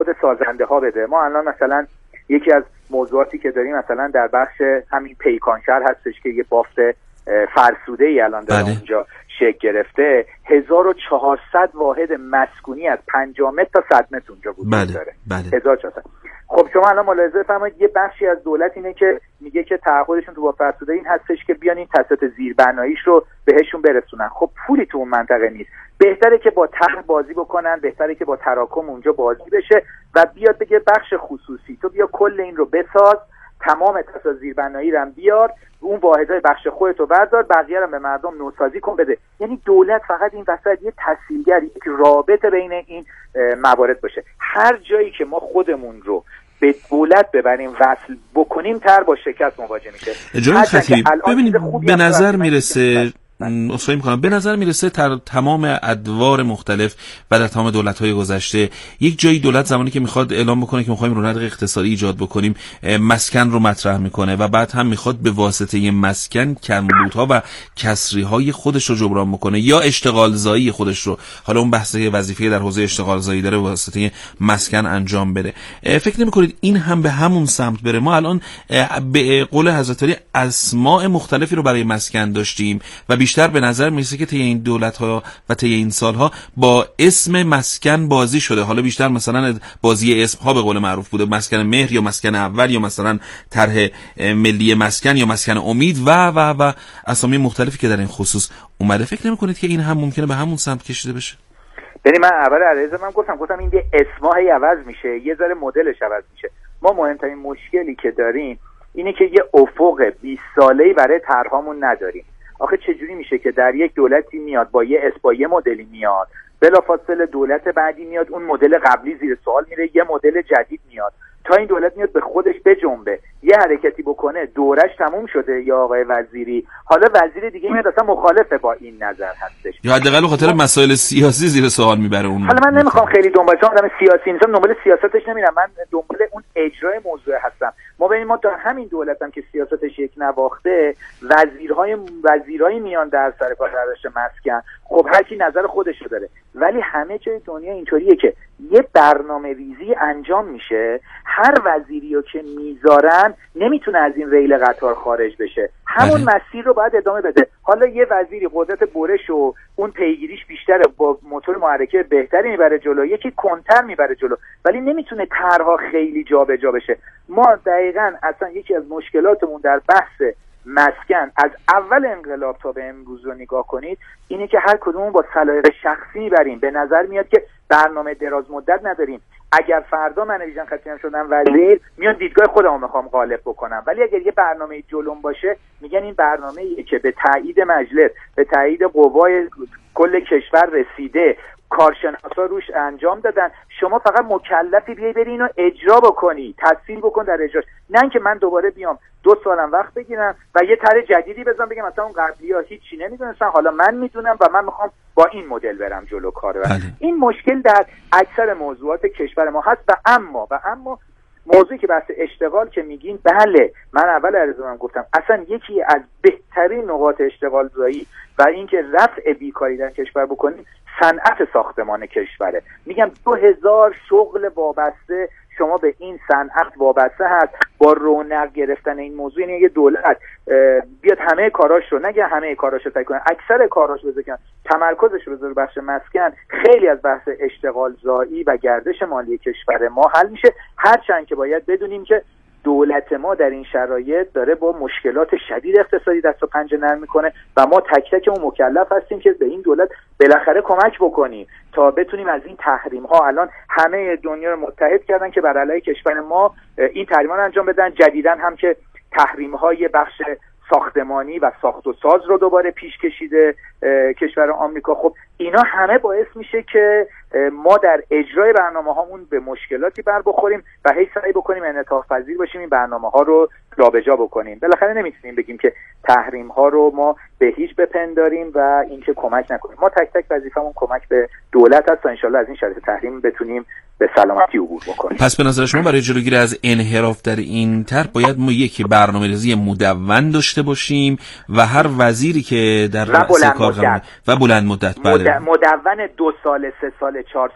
خود سازنده ها بده. ما الان مثلا یکی از موضوعاتی که داریم مثلا در بخش همین پیکانشهر هستش که یه بافت فرسوده ای الان داره اونجا شکل گرفته. 1400 واحد مسکونی از 50 متر تا 100 متر اونجا وجود داره. 1400. خب شما الان ملاحظه بفرمایید یه بخشی از دولت اینه که میگه که تعهدشون تو با فرسوده این هستش که بیان این تسهیلات زیربناییش رو بهشون برسونن. خب پولی تو اون منطقه نیست. بهتره که با طرح بازی بکنن، بهتره که با تراکم اونجا بازی بشه و بیاد بگه بخش خصوصی تو بیا کل این رو بساز، تمام تسهیلات زیربنایی رو بیار، اون واحدهای بخش خودتو بردار، بقیه رو به مردم نوسازی کن بده. یعنی دولت فقط این وسط یه تسهیلگر، یک رابطه بین این موارد باشه. هر جایی که ما خودمون رو به دولت ببریم وصل بکنیم تر با شکست مواجه میشه. جناب خطیب ببینید به نظر میرسه به نظر میرسه تمام ادوار مختلف و در تمام دولت‌های گذشته یک جایی دولت زمانی که میخواد اعلام بکنه که میخوایم رونق اقتصادی ایجاد بکنیم مسکن رو مطرح میکنه و بعد هم میخواد به واسطه مسکن کمبودها و کسریهای خودش رو جبران بکنه یا اشتغال زایی خودش رو، حالا اون بحث وظیفه در حوزه اشتغال زایی داره، واسطه مسکن انجام بده. فکر نمی‌کنید این هم به همون سمت بره؟ ما الان به قول حضرت علی اسماء مختلفی رو برای مسکن داشتیم و بیشتر به نظر میرسه که طی این دولت‌ها و طی این سال‌ها با اسم مسکن بازی شده. حالا بیشتر مثلا بازی اسم‌ها به قول معروف بوده، مسکن مهر یا مسکن اول یا مثلا طرح ملی مسکن یا مسکن امید و اسامی مختلفی که در این خصوص اومده. فکر نمی‌کنید که این هم ممکنه به همون سمت کشیده بشه؟ ببین من اول علیرضا من گفتم این اسم‌ها عوض میشه، یه ذره مدلش عوض میشه. ما مهمترین مشکلی که داریم اینه که یه افق 20 ساله‌ای برای طرحمون نداریم. آخه چجوری میشه که در یک دولتی میاد با یه مدلی میاد، بلافاصله دولت بعدی میاد اون مدل قبلی زیر سوال میره، یه مدل جدید میاد، تا این دولت میاد به خودش بجنبه یه حرکتی بکنه دورش تموم شده یا آقای وزیری حالا وزیر دیگه میاد اصلا مخالفه با این نظر هستش یا حداقل به خاطر مسائل سیاسی زیر سوال میبره اون. حالا من نمیخوام خیلی دنبال آدم سیاسی نیستم، دنبال سیاستش نمیرم، من دنبال اون اجرای موضوع هستم. ما ببینیم ما تا همین دولتم که سیاستش یک نواخته، وزیرای میان در سر کار داشته مسکن، خب هر کی نظر خودش رو داره، ولی همه جای دنیا اینطوریه که یه برنامه ریزی انجام میشه، هر وزیری رو که میذارن نمیتونه از این ریل قطار خارج بشه، همون مسیر رو باید ادامه بده. حالا یه وزیری قدرت برش و اون پیگیریش بیشتره، با موتور محرکه بهتری میبره جلو، یکی کنتر میبره جلو، ولی نمیتونه طرح‌ها خیلی جابجا بشه. ما دقیقاً اصلا یکی از مشکلاتمون در بحث مسکن از اول انقلاب تا به امروز رو نگاه کنید اینه که هر کدوم با سلایق شخصی میبریم. به نظر میاد که برنامه دراز مدت نداریم. اگر فردا من ویژن خطیبم شدم وزیر، میان دیدگاه خودمو میخوام غالب بکنم، ولی اگر یه برنامه جلوم باشه میگن این برنامه‌ایه که به تایید مجلس، به تایید قوای کل کشور رسیده، کارشناسا روش انجام دادن، شما فقط مکلفی بیای بری اینو اجرا بکنی، تصویب بکن در اجراش، نه اینکه من دوباره بیام 2 سالم وقت بگیرم و یه طرح جدیدی بزنم بگم مثلا اون قبلی‌ها هیچی نمیدونستن، حالا من میدونم و من میخوام با این مدل برم جلو کار. این مشکل در اکثر موضوعات کشور ما هست. و اما موضوعی که بحث اشتغال که میگین، بله من اول عرضم گفتم اصلا یکی از بهترین نقاط اشتغال زایی و اینکه رفع بیکاری در کشور بکنیم صنعت ساختمان کشوره. میگم 2000 شغل وابسته شما به این صنعت وابسته هست. با رونق گرفتن این موضوع، یعنی یه دولت بیاد همه کاراش رو، نگه همه کاراش رو تکن، اکثر کاراش رو بذاره، تمرکزش رو بذاره بخش مسکن، خیلی از بحث اشتغال زایی و گردش مالی کشور ما حل میشه. هرچند که باید بدونیم که دولت ما در این شرایط داره با مشکلات شدید اقتصادی دست و پنجه نرم میکنه و ما تک تکمون مکلف هستیم که به این دولت بالاخره کمک بکنیم تا بتونیم از این تحریم ها، الان همه دنیا رو متحد کردن که بر علیه کشور ما این تحریم ها رو انجام بدن، جدیداً هم که تحریم های بخش ساختمانی و ساخت و ساز رو دوباره پیش کشیده کشور آمریکا. خب اینا همه باعث میشه که ما در اجرای برنامه هامون به مشکلاتی بر بخوریم و هی سعی بکنیم انعطاف پذیر باشیم، این برنامه ها رو جابجا بکنیم. بالاخره نمیتونیم بگیم که تحریم ها رو ما به هیچ بپنداریم و اینکه کمک نکنیم. ما تک تک وظیفمون کمک به دولت هست تا ان شاءالله از این شرایط تحریم بتونیم به سلامتی عبور بکنیم. پس به نظر شما برای جلوگیری از انحراف در این طرح باید ما یکی برنامه‌ریزی مدون داشته باشیم و هر وزیری که در رأس کار و بلند مدت مدون 2 ساله، 3 ساله، 4 ساله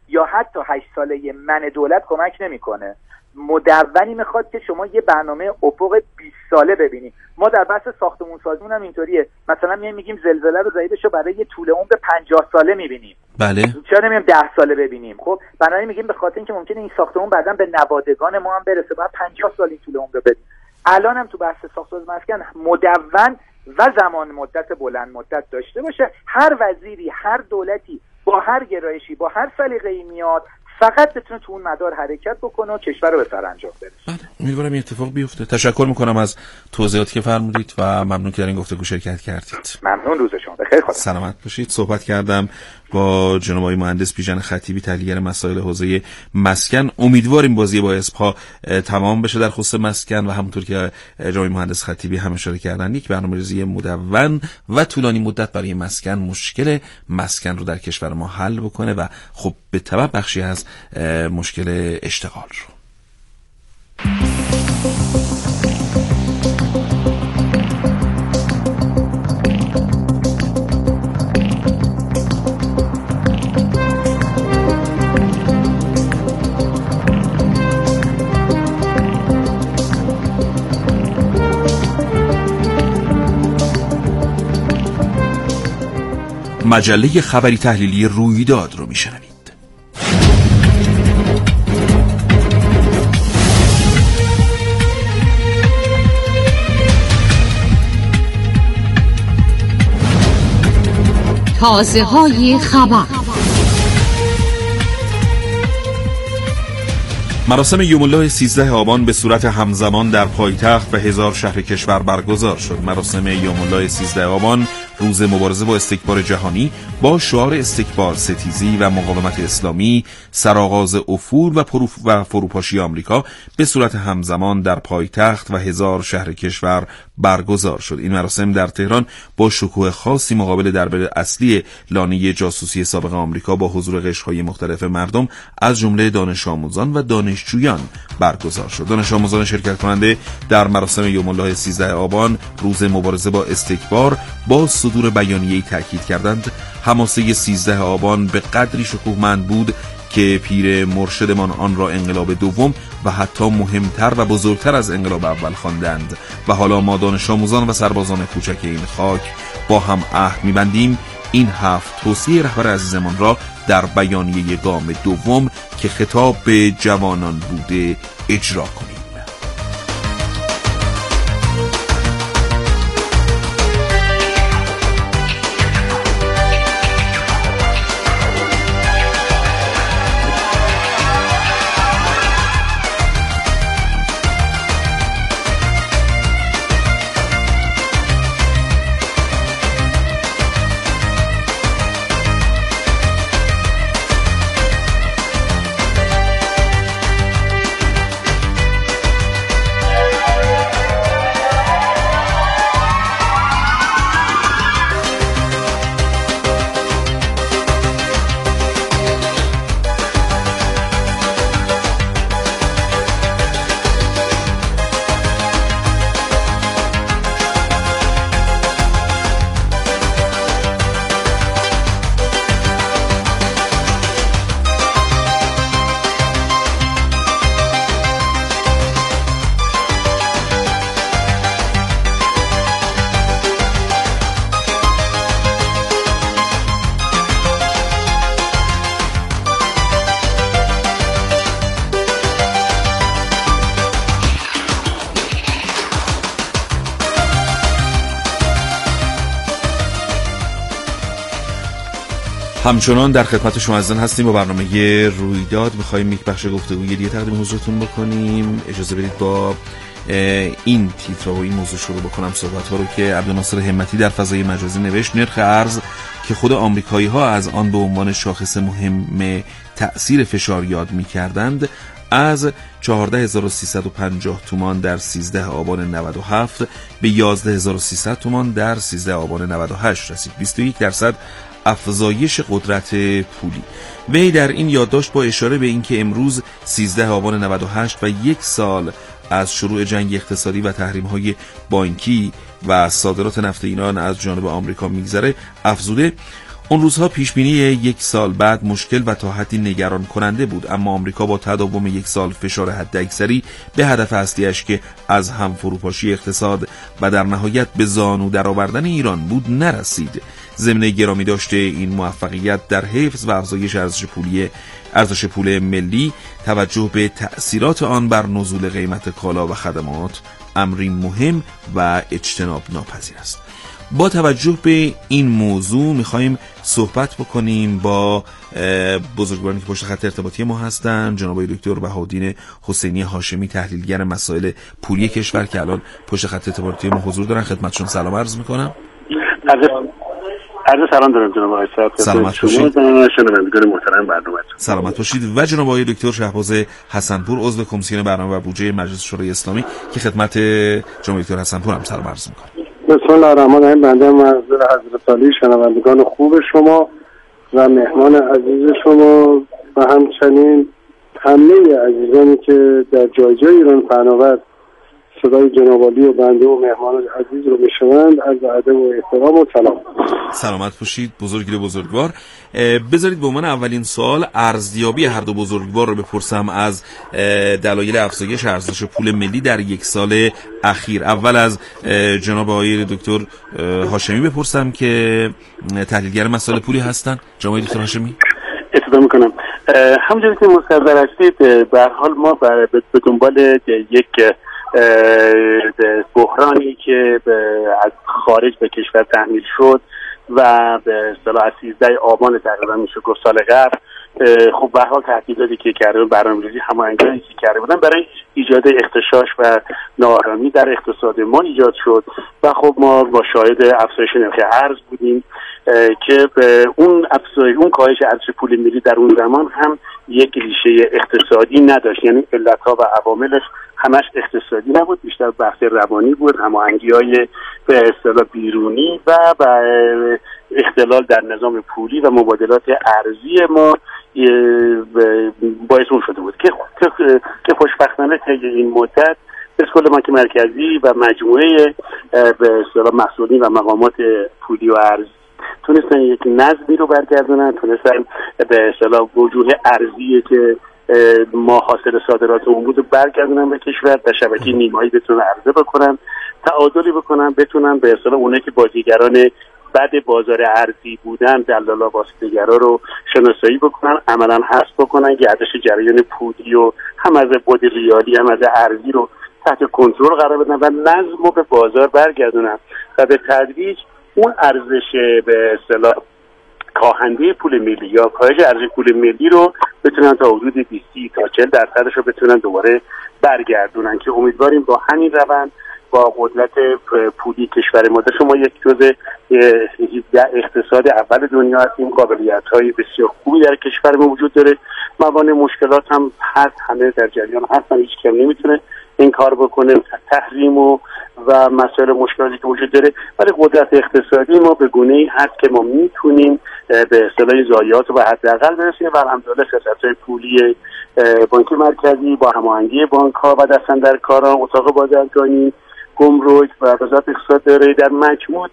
یا حتی 8 ساله من دولت کمک نمیکنه. مدونی میخواد که شما یه برنامه افق 20 ساله ببینید. ما در بحث ساختمون سازیمون هم اینطوریه، مثلا میگیم زلزله رو ضعیفشو برای یه طول عمر 50 ساله میبینیم. بله. چرا نمیگیم 10 ساله ببینیم؟ خب بنابراین میگیم به خاطر اینکه ممکنه این ساختمون بعداً به نوادگان ما هم برسه، بعد 50 سال این طول عمر رو ببینیم. الان هم تو بحث ساختمان مسکن مدون و زمان مدت بلند مدت داشته باشه. هر وزیری، هر دولتی با هر گرایشی، با هر سلیقه‌ای میاد، فقط بتونه تو اون مدار حرکت بکنه و کشور رو به سرانجام برسونه. بله، امیدوارم این اتفاق بیفته. تشکر میکنم از توضیحاتی که فرمودید و ممنون که در این گفتگو شرکت کردید. ممنون، روز شما بخیر. خدا سلامت باشید. صحبت کردم با جناب آقای مهندس بیژن خطیبی، تحلیلگر مسائل حوزه مسکن. امیدواریم بازی با اسپا تمام بشه در خصوص مسکن و همونطور که جناب مهندس خطیبی هم اشاره کردن، یک برنامه‌ریزی مدون و طولانی مدت برای مسکن مشکل مسکن رو در کشور ما حل بکنه و خب به تبع بخشی از مشکل اشتغال رو. مجله خبری تحلیلی رویداد رو میشنوید. تازه‌های خبر. مراسم یوم الله 13 آبان به صورت همزمان در پایتخت و 1000 شهر کشور برگزار شد. مراسم یوم الله 13 آبان، روز مبارزه با استکبار جهانی، با شعار استکبار، ستیزی و مقاومت اسلامی، سرآغاز افول و فروپاشی آمریکا به صورت همزمان در پایتخت و 1000 شهر کشور برگزار شد. این مراسم در تهران با شکوه خاصی مقابل دربار اصلی لانه جاسوسی سابق آمریکا با حضور قشرهای مختلف مردم از جمله دانش آموزان و دانشجویان برگزار شد. دانش آموزان شرکت کننده در مراسم یوم الله 13 آبان، روز مبارزه با استکبار، با صدور بیانیه‌ای تاکید کردند حماسه 13 آبان به قدری شکوهمند بود که پیر مرشدمان آن را انقلاب دوم و حتی مهمتر و بزرگتر از انقلاب اول خواندند و حالا ما دانش آموزان و سربازان کوچک این خاک با هم عهد می‌بندیم این 7 توصیه رهبر عزیزمان را در بیانیه گام دوم که خطاب به جوانان بوده اجرا کنیم. همچنان در خدمت شما عزیزان هستیم با برنامه رویداد. می‌خوایم یک بخش گفتگوی دیگه تقدیم حضورتون بکنیم. اجازه بدید با این تیتر و این موضوع شروع بکنم صحبت‌ها رو که عبدالناصر همتی در فضای مجازی نوشت. نرخ ارز که خود آمریکایی‌ها از آن به عنوان شاخص مهم تأثیر فشار یاد می‌کردند از 14350 تومان در 13 آبان 97 به 11300 تومان در 13 آبان 98 رسید. 21% افزایش قدرت پولی. وی در این یادداشت با اشاره به اینکه امروز 13 آبان 98 و 1 سال از شروع جنگ اقتصادی و تحریم‌های بانکی و صادرات نفت ایران از جانب آمریکا میگذره، افزوده اون روزها پیشبینی 1 سال بعد مشکل و تا حدی نگران کننده بود، اما آمریکا با تداوم 1 سال فشار حداکثری به هدف اصلیش که از هم فروپاشی اقتصاد و در نهایت به زانو درآوردن ایران بود نرسید. ضمن گرامی داشته این موفقیت در حفظ و افزایش ارزش پول ملی، توجه به تأثیرات آن بر نزول قیمت کالا و خدمات امری مهم و اجتناب ناپذیر است. با توجه به این موضوع میخواییم صحبت بکنیم با بزرگوارانی که پشت خط ارتباطی ما هستن، جناب آقای دکتر بهاءالدین حسینی هاشمی، تحلیلگر مسائل پولی کشور که الان پشت خط ارتباطی ما حضور دارن. خدمتشون سلام عرض میکنم. عرض سلام دارم جناب آقای صاحب. سلامت باشید. شنوندگان محترم برنامه. سلامت باشید. و جناب آقای دکتر شهباز حسنپور، عضو کمیسیون برنامه و بودجه مجلس شورای اسلامی که خدمت جناب دکتر حسنپور هم سلام عرض میکنم. بسم الله الرحمن الرحیم. بنده معذور حضرت عالی، شنوندگان خوب شما و مهمان عزیز شما و همچنین همه عزیزانی که در جای جای ایران پهناور صدای جناب عالی و بنده و مهمان عزیز رو میشنوند، از ادب و احترام و سلام. سلامت باشید بزرگی بزرگوار. بذارید به عنوان اولین سوال ارزیابی هر دو بزرگوار رو بپرسم از دلایل افزایش ارزش پول ملی در 1 سال اخیر. اول از جناب آقای دکتر هاشمی بپرسم که تحلیلگر مسائل پولی هستن. جناب آقای دکتر هاشمی. ابتدا میکنم. همونجوری که مستحضر هستید، به هر حال ما به دنبال یک بحرانی که از خارج به کشور تحمیل شد و به اصطلاح از 13 آبان تقریبا میشه گفت سال قبل، خب به هر حال تهدیداتی که کرده برنامه‌ریزی هماهنگی که کرده بودن برای ایجاد اختشاش و ناآرامی در اقتصاد ما ایجاد شد و خب ما با شاهد افزایش نرخ ارز بودیم که اون کاهش ارزش پول ملی در اون زمان هم یک ریشه اقتصادی نداشت، یعنی علت‌ها و عواملش همش اقتصادی نبود، بیشتر بحث روانی بود، هماهنگی‌های به اصطلاح بیرونی و اختلال در نظام پولی و مبادلات ارزی ما باعث اون شده بود که خوشبختانه طی این مدت اسکول بانک مرکزی و مجموعه به اصطلاح مسئولین و مقامات پولی و ارزی تونستن یک نظمی رو برگردونن، تونستن به اصطلاح وجوه ارزی که ما حاصل صادرات اون بود برگردونن به کشور، در شبکه نیمایی بتونن عرضه بکنن، تعادلی بکنن، بتونن به اصطلاح اونایی که بازیگران بد بازار ارزی بودن، دلالا واسطه‌گرا رو شناسایی بکنن، عملا حذف بکنن، گردش جریان پولی و هم از بود ریالی هم از ارزی رو تحت کنترل قرار بدن و نظم رو به بازار برگردونن و به تدریج اون ارزش به اصطلاح کاهنده پول ملی یا کاهش ارزش پول ملی رو بتونن تا حدود 20 تا 40% رو بتونن دوباره برگردونن که امیدواریم با همین روند با قدرت پولی کشور ما، شما یک جزء اقتصاد اول دنیا هستیم، قابلیت‌های بسیار خوبی در کشور ما وجود داره، موانع مشکلات هم هست، همه در جریان هستن، هیچ کم نمیتونه این کار بکنه، تحریم و مسائل مشکلاتی که وجود داره، ولی قدرت اقتصادی ما به گونه‌ای هست که ما میتونیم به اصطلاح ضایعات رو به حداقل برسونیم و الحمدلله سیاست‌های پولی بانک مرکزی با هماهنگی بانک‌ها و دستاندرکاران، اتاق بازرگانی، گمرک و وزارت اقتصاد داره در مجموع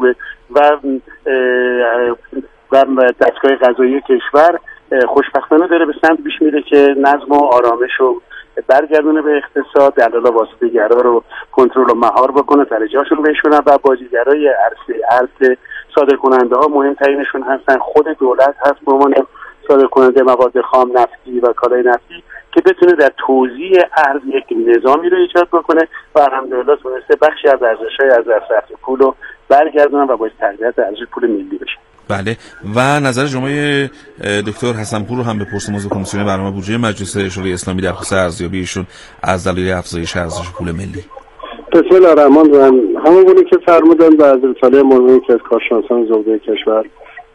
و دستگاه قضایی کشور خوشبختانه داره به سمت پیش میره که نظم و آرامش رو برگردونه به اقتصاد، دلالا واسطه‌گرا رو کنترل و مهار بکنه، درجه‌هاشون رو بشونن و بازیگرای ارز صادرکننده ها مهمترینشون هستن خود دولت هست به عنوان صادرکننده مواد خام نفتی و کالای نفتی که بتونه در توزیع ارز یک نظامی رو ایجاد بکنه و الحمدلله تونسته بخشی از ارزش‌های از دست پول رو برگردونن و باعث تقویت ارزش پول ملی بشه. بله. و نظر جناب دکتر حسنپور رو هم بپرسم، عضو کمیسیون برنامه بودجه مجلس شورای اسلامی در خصوص ارزیابیشون از دلایل افزایش ارزش پول ملی. بسم الله الرحمن الرحیم. همونی که فرمودن به حضرت عالی مرحوم که از کارشناسان زوده کشور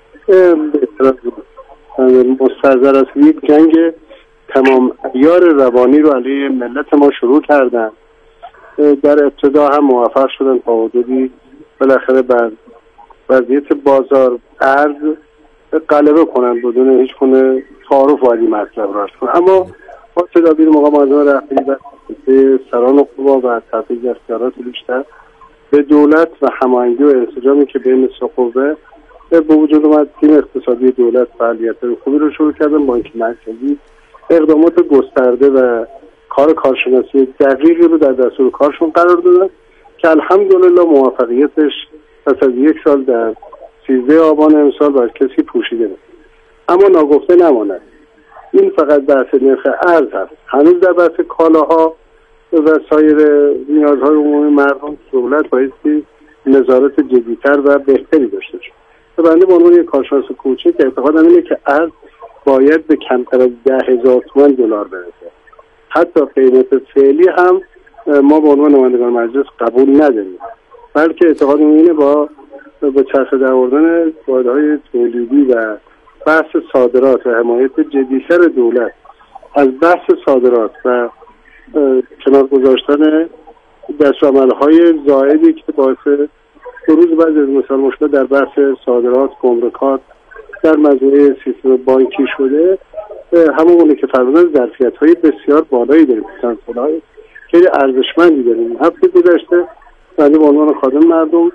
مستحضر است، یک جنگ تمام عیار روانی رو علیه ملت ما شروع کردن. در ابتدا هم موفق شدن تا حدودی بالاخره بر وضعیت بازار ارز غلبه کنن بدون هیچ گونه تعارف و این مطلب راست کنن، اما با تدابیر مقام معظم رهبری و سران قوا و تحقیق اختیارات بیشتر به دولت و هماهنگی و انسجامی که بین سه قوه به وجود اومد، تیم اقتصادی دولت فعالیت خوبی رو شروع کردن، بانک مرکزی اقدامات گسترده و کارشناسی دقیقی رو در دستور کارشون قرار دادن که الحمدلله موفقیتش پس از 1 سال در 13 آبان امسال بر کسی پوشیده نیست. اما ناگفته نماند این فقط بحث نرخ ارز هست. هنوز در بحث کالاها و سایر نیازهای عمومی مردم دولت بایستی نظارت جدی‌تر و بهتری داشته باشه. بنده به عنوان یک کارشناس کوچک اعتقادم اینه که ارز باید به کمتر از 10,000 تومان دلار برسه. حتی قیمت فعلی هم ما به عنوان نمایندگان مجلس قبول نداریم، بلکه اعتقادم اینه با به چرخه درآوردن واحدهای تولیدی و بحث صادرات و حمایت جدی‌تر دولت از بحث صادرات و کنار گذاشتن دستورالعمل‌های زائدی که باعث بروز بعضی از مسائل مشکل در بحث صادرات، گمرکات در مجموعه سیستم بانکی شده، همونه که فرمودن ظرفیت‌های بسیار بالایی داریم، پتانسیل‌های خیلی ارزشمندی داریم. هفته گذشته بنده به عنوان خادم مردم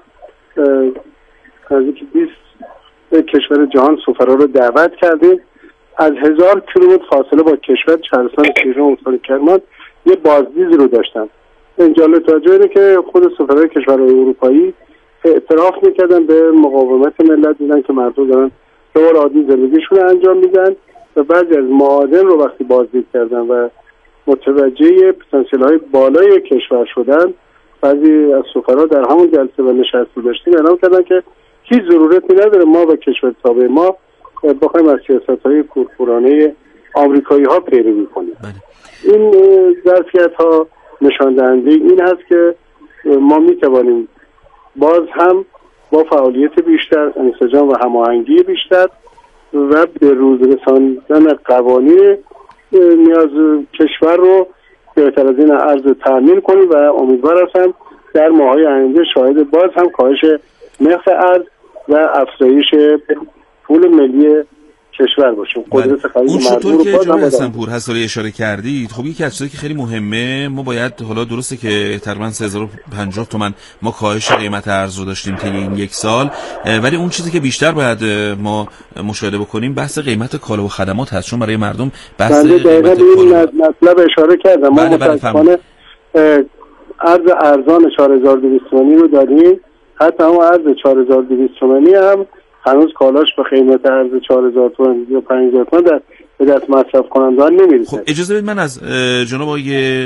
نزدیک 20 کشور جهان سفرا رو دعوت کردیم. از 1000 کیلومتر فاصله با کشور چهارستان سیران و کرمان یه بازدید رو داشتن. این جالب توجه اینه که خود سفرای کشورهای اروپایی اعتراف میکردن به مقاومت ملت، دیدن که مردم دارن طور عادی زندگیشون رو انجام میدن و بعضی از معادن رو وقتی بازدید کردن و متوجه پتانسیل‌های بالای کشور شدن، بعضی از سفرا در همون جلسه و نشستی داشتیم اعلام کردن که هیچ ضرورتی نداره ما و کشور تابع ما بخوایم از سیاست‌های کورکورانه آمریکایی‌ها پیروی کنیم. این ظرفیت‌ها نشان دهنده این هست که ما می‌توانیم باز هم با فعالیت بیشتر، انسجام و هماهنگی بیشتر و به روز رساندن قوانین نیاز کشور رو بهتر از این ارز تامین کنیم و امیدوار هستم در ماه‌های آینده شاهد باز هم کاهش نرخ ارز و افزایش پول ملی کشور باشیم. قدرت خرید مردم رو باز هم حسن‌پور حساری اشاره کردید. خب یکی از چیزایی که خیلی مهمه، ما باید حالا درسته که تقریبا 3050 تومان ما کاهش قیمت ارز رو داشتیم طی این 1 سال، ولی اون چیزی که بیشتر باید ما مشاهده بکنیم بحث قیمت کالا و خدمات هست، چون برای مردم بحث قیمت کالا مطلب اشاره کردم. ما متأسفانه ارز ارزان 4200 تومانی رو داریم، حتی هم ارز 4200 تومانی هم هنوز کالاش به قیمت ارز 4000 تومان یا 5000 تومان به دست مصرف کنندگان نمیرسه. خب اجازه بدید من از جناب آقای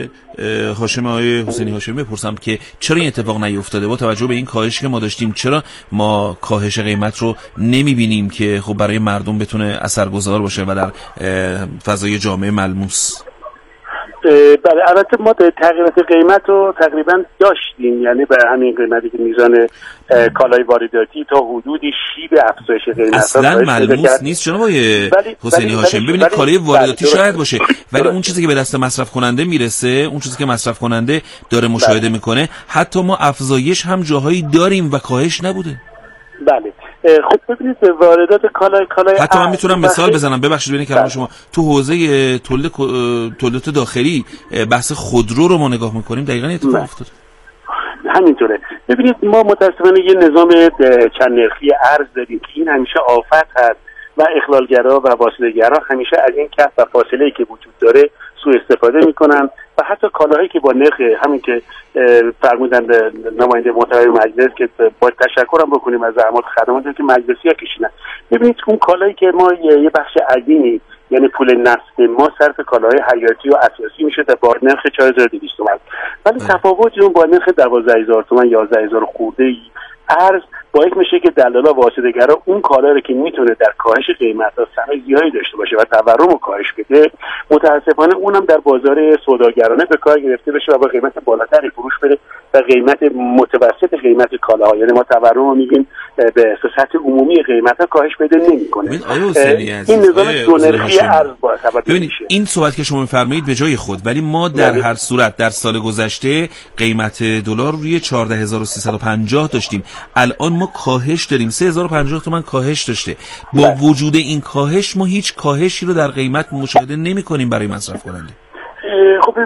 حسینی هاشمی بپرسم که چرا این اتفاق نیفتاده؟ با توجه به این کاهشی که ما داشتیم چرا ما کاهش قیمت رو نمیبینیم که خب برای مردم بتونه اثرگذار باشه و در فضای جامعه ملموس؟ بله، البته ما تغییرات قیمت رو تقریبا داشتیم، یعنی به همین قیمتی که میزان کالای وارداتی تا حدودی شیب افزایش قیمت اصلا ملموس نیست جناب آقای حسینی هاشمی. ببینید کالای وارداتی شاید باشه، ولی اون چیزی که به دست مصرف کننده میرسه، اون چیزی که مصرف کننده داره مشاهده میکنه، حتی ما افزایش هم جاهایی داریم و کاهش نبوده. بله خب ببینید واردات کالای حتی من میتونم مثال بزنم، ببخشید ببینید کلام شما تو حوزه تولیدات داخلی بحث خودرو رو ما نگاه میکنیم دقیقاً اتفاق افتاد. همینطوره. ببینید ما متأسفانه یه نظام چند نرخی ارز داریم که این همیشه آفت هست و اخلالگرا و واسطه‌گرا همیشه از این کف و فاصله‌ای که وجود داره سوء استفاده میکنن و حتی کالاهایی که با نرخ همین که فرمودن نماینده محترم مجلس که با تشکرم بکنیم از زحمات خدماتی که مجلسی‌ها کشیدن. ببینید اون کالایی که ما یه بخش عظیمی یعنی پول نفت ما صرف کالاهای حیاتی و اساسی میشه با نرخ 4200 تومان، ولی تفاوت اون با نرخ 12000 تومان 11000 خورده‌ای ارز باعث میشه که دلالا واسطه‌گرا اون کالا رو که میتونه در کاهش قیمت‌ها سهم زیادی داشته باشه و تورم رو کاهش بده، متاسفانه اونم در بازار سوداگرانه به کار گرفته بشه و با قیمت بالاتری فروش بره و قیمت متوسط قیمت کالاها، یعنی ما تورم رو میگیم به سطح عمومی قیمت‌ها کاهش بده نمی‌کنه. این نظام دو نرخی ارز باعث ببینید این صحبت که شما می‌فرمایید به جای خود، ولی ما در هر صورت در سال گذشته قیمت دلار روی 14350 داشتیم، الان ما کاهش داریم، 3050 تومان کاهش داشته. با وجود این کاهش ما هیچ کاهشی رو در قیمت مشاهده نمی‌کنیم برای مصرف کننده. خب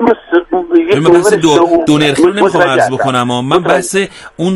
من بحث دو نرخی رو نمیخوام عرض بکنم، من بحث اون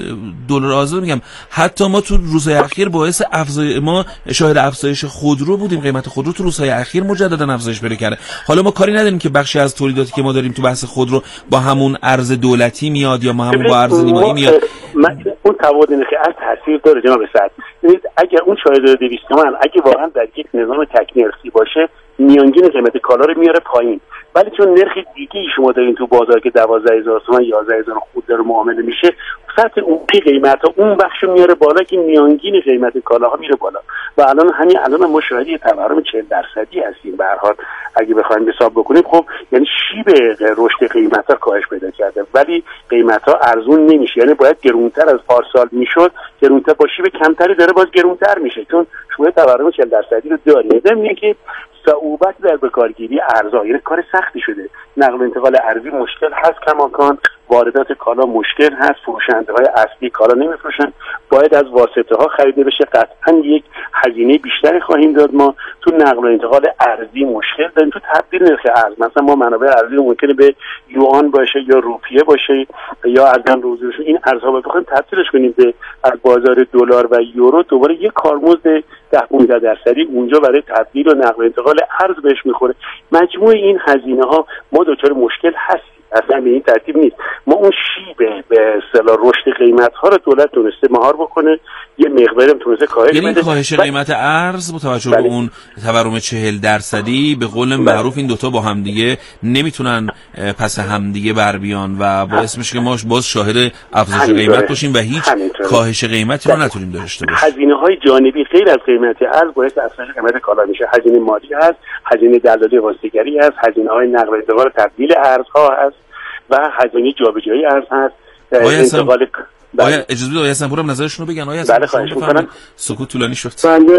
دلار آزاد میگم. حتی ما تو روزهای اخیر باعث ما شاهد افزایش خودرو بودیم، قیمت خودرو تو روزهای اخیر مجددا افزایش پیدا کرده. حالا ما کاری نداریم که بخشی از تولیداتی که ما داریم تو بحث خودرو با همون ارز دولتی میاد یا همون با ارز نیمایی میاد. اون تفاوت نرخ ارز تاثیر داره جناب سعد. ببینید اگر اون 4200 تومان اگه واقعا در یک نظام تک نرخی باشه میانگین قیمت کالا رو میاره پایین، ولی چون نرخ دیگه شما دارین تو بازار که 12000 تومان 11000 خود داره معامله میشه، سطح اون قیمت ها اون بخش میاره بالا که میانگین قیمت کالاها میره بالا و الان ما شاهد یه تورم 40% هستیم. به هر حال اگه بخوایم حساب بکنیم خب یعنی شیب رشد قیمت ها کاهش پیدا کرده ولی قیمت ها ارزون نمیشه، یعنی باید گرونتر از پارسال میشد، گرونتر با شیب کمتری داره باز گرونتر میشه چون شما تورم 40% رو دارید. ضمن که صعوبت در بکارگیری ارزها، یعنی کار سختی شده، نقل و انتقال ارزی مشکل هست، کماکان واردات کالا مشکل هست، فروشنده‌های اصلی کالا نمیفروشن، باید از واسطه‌ها خریده بشه، قطعا یک هزینه بیشتری خواهیم داد. ما تو نقل و انتقال ارزی مشکل داریم، تو تبدیل نرخ ارز مثلا ما منابع ارزی ممکنه به یوان باشه یا روپیه باشه یا ارزن روزی، این ارزها رو بخوایم تبدیلش کنیم به از بازار دلار و یورو، دوباره یک کارمزد 10-15% اونجا برای تبدیل و نقل و انتقال ارز بهش میخوره. مجموع این هزینه ها ما دچار مشکل هستیم، اصلا به این ترتیب نیست. ما اون شیب به اصطلاح رشد قیمت ها رو دولت تونسته مهار بکنه، یه مقداری هم تونسته کاهش بده. یعنی کاهش قیمت ارز با توجه به اون تورم 40% به قول معروف این دوتا با هم دیگه نمیتونن پس هم دیگه بر بیان و باعث میشه که ما باز شاهد افزایش قیمت باشیم و هیچ کاهش قیمتی رو نتونیم داشته باشیم. هزینه‌های جانبی غیر از قیمت ارز باعث افزایش قیمت کالا میشه. هزینه مالی هست، هزینه دلالی واسطه‌گری هست، هزینه‌های نقل و انتقال تبدیل ارزها هست و هزینه جابجایی ارز هست. انتقال اجازه بدید آقای حسن‌پور نظرشون رو بگن. آقای حسن‌پور سکوت طولانی شد. بنده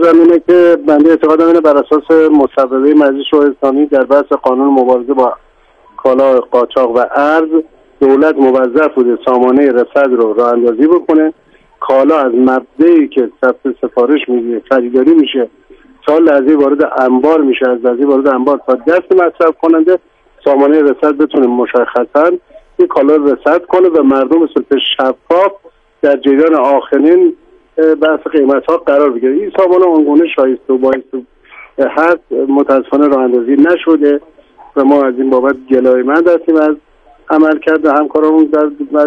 اعتقادم اینه بر اساس مصوبه مجلس شورای اسلامی در بحث قانون مبارزه با کالا قاچاق و ارز، دولت موظف بوده سامانه رصد رو راه اندازی بکنه. کالا از مبدأی که ثبت سفارش میشه خریداری میشه تا لحظه وارد انبار میشه، از لحظه وارد انبار تا دست مصرف کننده سامانه رصد بتونه مشخصاً این کالا رو رصد کنه و مردم به صورت شفاف در جریان آخرین بحث قیمت ها قرار بگیره. این سامانه اونگونه شایسته و بایسته هست، متاسفانه راه اندازی نشده و ما از این بابت گلایه‌مند هستیم از عمل کرده همکارانمون در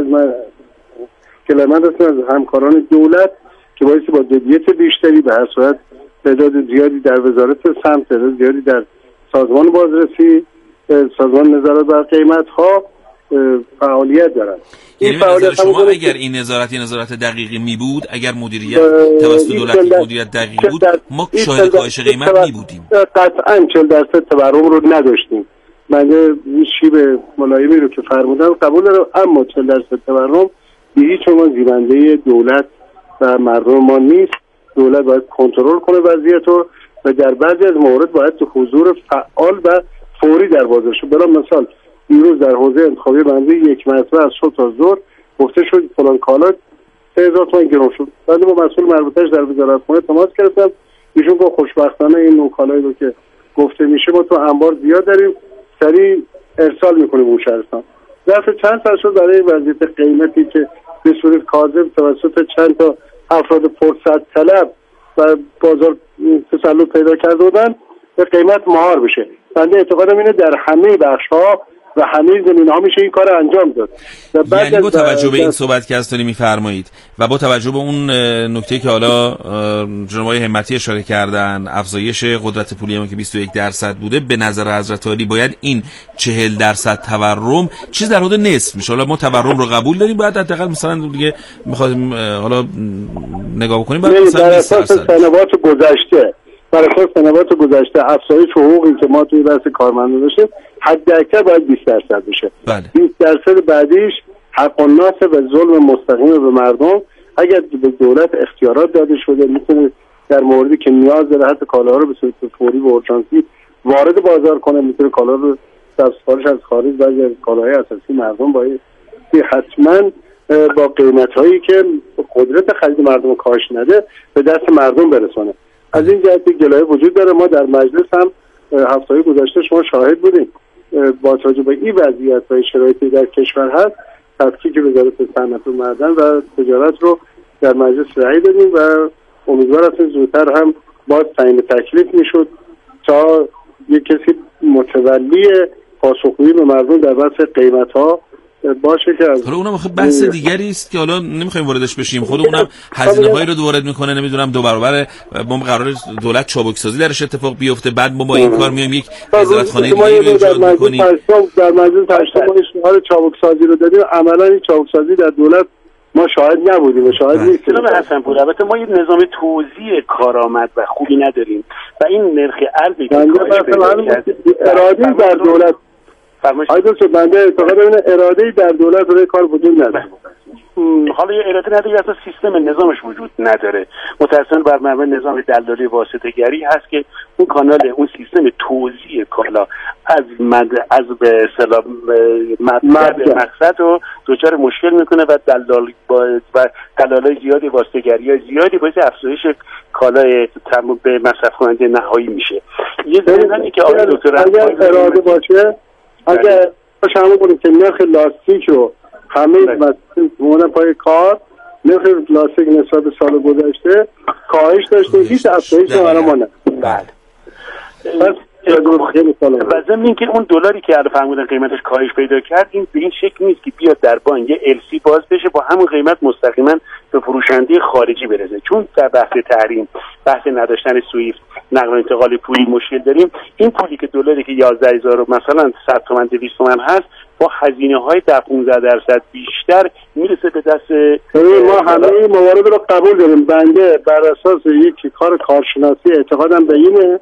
گلایه‌مند هستیم از همکاران دولت که باعث با جدیت بیشتری به هر صورت تعداد زیادی در وزارت سمت، تعداد زیادی در سازمان بازرسی، سازمان نظارت بر قیمت ها فعالیت دارن. یعنی به نظر شما اگر این نظارت دقیقی می بود، اگر مدیریت توسط دولت مدیریت دقیقی بود، ما شاهد کاهش قیمت می بودیم؟ قطعاً 40% تورم رو نداشتیم. من شیب ملایمی رو که فرمودن قبول دارم، اما 40% تورم به هیچ عنوان زیبنده دولت و مردم ما نیست. دولت باید کنترل کنه وضعیت رو و در بعضی از موارد باید حضور فعال و فوری در بازار شد. برای مثال دیروز در حوزه انتخابی بنده یک مرتبه از صبح تا ظهر گفته شد فلان کالا 3000 تومان گرون شد. بعد با مسئول مربوطش در وزارتخانه تماس گرفتم، ایشون گفت خوشبختانه این نوع کالایی رو که گفته میشه ما تو انبار زیاد داریم، سریع ارسال میکنیم اون شهرستان. ظرف چند ساعت شد برای وضعیت قیمتی که به صورت کاذب توسط چند تا افراد فرصت طلب و بازار تسلط پیدا کرده بودن به قیمت مهار بشه. بنده اعتقادم اینه در همه بخش‌ها و همه زمینه‌ها میشه این کار انجام داد. یعنی با توجه به این صحبت که از دارید می‌فرمایید و با توجه به اون نکته که حالا جناب آقای همتی اشاره کردن، افزایش قدرت پولی ما که 21% بوده، به نظر حضرت عالی باید این 40% تورم چیز در حدود نصف میشه. حالا ما تورم رو قبول داریم، باید حداقل مثلا دیگه می‌خوایم حالا نگاه بکنیم بعد مثلا بر اساس سنوات گذشته افزایش حقوقی که ما توی بحث کارمندان داشتیم حداکثر باید 20% بشه. 20% بعدیش حق الناس و ظلم مستقیم به مردم. اگر به دولت اختیارات داده شده میتونه در موردی که نیاز داره حتی کالاها رو به صورت فوری و اورژانسی وارد بازار کنه، میتونه کالا رو در سفارش از خارج بعضی از کالاهای اساسی مردم باید حتما با قیمت‌هایی که قدرت خرید مردم کاهش نده به دست مردم برسونه. از این جهت گلایه وجود داره. ما در مجلس هم هفته‌های گذشته شما شاهد بودیم با توجه به این وضعیت و شرایطی در کشور هست تفکیک وزارت صنعت و معدن و تجارت رو در مجلس رأی دادیم و امیدوار هستیم زودتر هم باز تعیین تکلیف میشد تا یک کسی متولی پاسخگویی به مردم در بحث قیمت‌ها باشه که حالا اونم آخه بحث دیگری است که حالا نمیخوایم واردش بشیم. خود اونم هزینه‌هایی رو وارد میکنه، نمیدونم 2 برابر. ما قرار دولت چابکسازی درش اتفاق بیفته، بعد ما با این کار میایم یک وزارتخانه دیگه رو ایجاد میکنیم. در مجلس هشتم ما اشتغال چابکسازی رو دادیم، عملاً این چابکسازی در دولت ما شاهد نبودیم و شاهد نیستیم. جناب حسن‌پور، البته ما یک نظام توزیع کارآمد و خوبی نداریم و این نرخ ارزی که ارادی در دولت فرمایید بنده اعتقاد اینه اراده‌ای در دولت برای کار وجود نداره. حالا یه اراده نداره، اصلا سیستم نظامش وجود نداره. متأسفانه بر مبنای نظام دلالی واسطه‌گری هست که اون کانال، اون سیستم توزیع کالا از به اصطلاح مقصد رو دچار مشکل میکنه و دلالای زیادی، واسطه‌گری‌های زیادی باعث افزایش کالای به مصرف کننده نهایی میشه. یه ذهنی که آقای دکتر اراده باشه، اگر شما کنید که نرخ لاستیک رو همه مورد پای کار، نرخ لاستیک نسبت به سال گذشته کاهش داشته، هیچ افزایشی برامونه. بله. و ضمن اینکه اون دلاری که الان فرمودن قیمتش کاهش پیدا کرد، این به این شکل نیست که بیاد در بانک یه LC باز بشه با همون قیمت مستقیما به فروشنده خارجی برسه. چون در بحث تحریم، بحث نداشتن سویفت، نقل و انتقال پولی مشکل داریم. این پولی که دلاری که 11000 مثلا 100 تومن 200 تومن هست، با هزینه‌های در 15% بیشتر میرسه به دست ما. همه این موارد رو قبول داریم. بنده بر اساس یک کار کارشناسی اعتقادم به اینه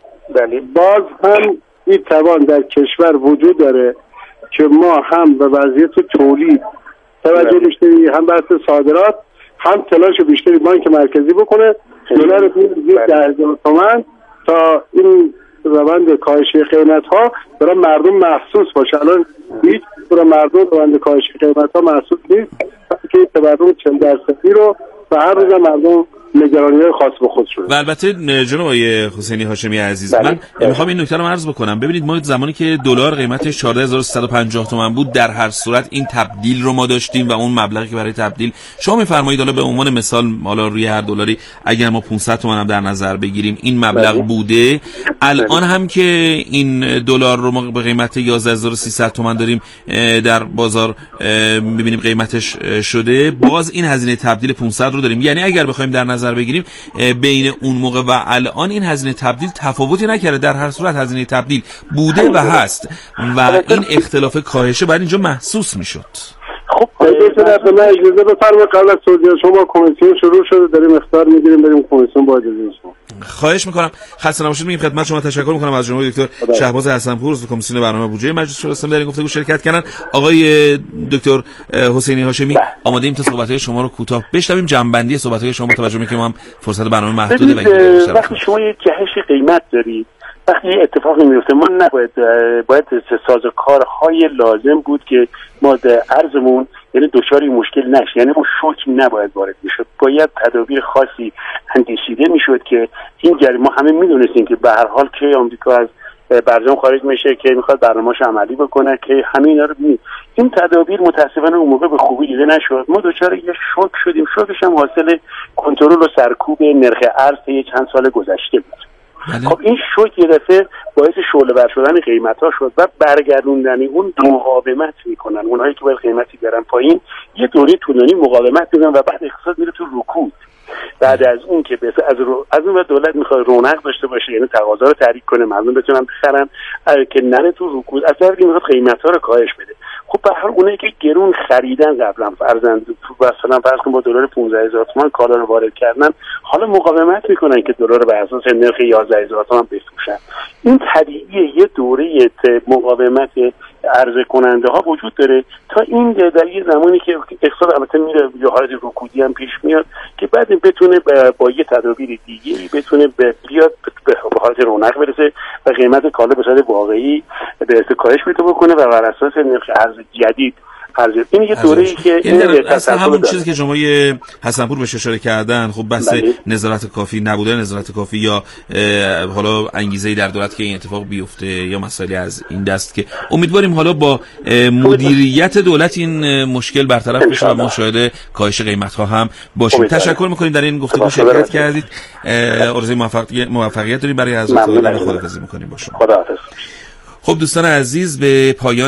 باز هم این توان در کشور وجود داره که ما هم به وضعیت تولید توجه بیشتری، هم بحث صادرات، هم تلاش بیشتری بانک مرکزی بکنه دلار رو 10000 تومان تا این روند کاهش قیمت ها برای مردم محسوس باشه. الان هیچ برای مردم روند کاهش قیمت ها محسوس نیست که تورم 40% رو و هر روز مردم نگرانی‌های خاص به خود شده. و البته جناب آقای حسینی هاشمی عزیز، من میخوام این نکته رو عرض بکنم. ببینید ما زمانی که دلار قیمتش 14350 تومان بود، در هر صورت این تبدیل رو ما داشتیم و اون مبلغی که برای تبدیل شما میفرمایید، حالا به عنوان مثال، حالا روی هر دلاری اگر ما 500 تومان هم در نظر بگیریم این مبلغ بوده. الان هم که این دلار رو ما به قیمت 11300 تومان داریم در بازار می‌بینیم قیمتش شده، باز این هزینه تبدیل 500 رو داریم. یعنی اگر بخوایم در نظر بگیریم بین اون موقع و الان این هزینه تبدیل تفاوتی نکرده، در هر صورت هزینه تبدیل بوده و هست و این اختلاف کاهشه باید اینجا محسوس میشد. خب من اجازه بفرمایید قبل از توضیح شما کمیسیون شروع شده، داریم اختار میگیریم بریم کمیسیون با اجازه شما. خواهش میکنم. خسته نباشید. میگم خدمت شما تشکر میکنم از جناب دکتر شهباز حسن‌پور عضو کمیسیون برنامه بودجه مجلس شورای اسلامی در این گفتگو شرکت کردن. آقای دکتر حسینی هاشمی، آماده ایم تا صحبت‌های شما رو کوتاه بشنویم. جنبندی صحبت‌های شما با توجه به اینکه ما هم فرصت برنامه محدوده و وقتی شما یک جهش قیمت دارید، وقتی اتفاقی میفته، ما باید سازوکارهای لازم بود که ما در ارزمون یعنی دچار مشکل نشه، یعنی اون شوک نباید وارد میشد، باید تدابیر خاصی اندیشیده میشد که این ما همه میدونستیم که به هر حال که آمریکا از برجام خارج میشه، که میخواد برنامه‌اش عملی بکنه، که همه اینا رو ببینید. این تدابیر متاسفانه اون موقع به خوبی دیده نشد. ما دچار یه شوک شدیم. شوکش هم حاصل کنترل و سرکوب نرخ ارز طی چند سال گذشته بود. خب این شوک یه دفعه باعث شعله ور شدن قیمت ها شد و برگردوندن اون مقاومت میکنن. اونهایی که باید قیمتی برن پایین یه دوره طولانی مقاومت میکنن و بعد اقتصاد میره تو رکود. بعد از اون که از اون دولت میخواد رونق داشته باشه، یعنی تقاضا رو تحریک کنه، مردم بتونن بخرن، که نره تو رکود، از طرفی میخواد قیمت ها رو کاهش بده. خب به هر اونایی که گرون خریدن قبلا، مثلا فرض کن با دلار 15000 تومان کالا رو وارد کردن، حالا مقاومت میکنن که دلار رو بر اساس نرخ 11000 تومان بفروشن. این طبیعیه، یه دوره مقاومت عرضه کننده ها وجود داره تا این در یه زمانی که اقتصاد البته میره یه حالت رکودی هم پیش میاد که بعد بتونه با یه تدابیر دیگه بتونه بیاد به حالت رونق برسه و قیمت کالا به صورت واقعی به کاهش پیدا بکنه و بر اساس نرخ ارز جدید ارزیابی. این یه دوره‌ای که اصلا همون چیزی که جمعه حسنپور بهش اشاره کردن، خب بحث نظارت کافی، نبودن نظارت کافی یا حالا انگیزه‌ای در دولت که این اتفاق بیفته یا مسائلی از این دست که امیدواریم حالا با مدیریت دولت این مشکل برطرف بشه و ما شاهد کاهش قیمت‌ها هم باشیم. تشکر می‌کنیم در این گفتگو شرکت کردید. آرزوی موفقیت داریم برای حضرت. خداحافظی می‌کنیم با شما. خداحافظ. خب دوستان عزیز، به پایان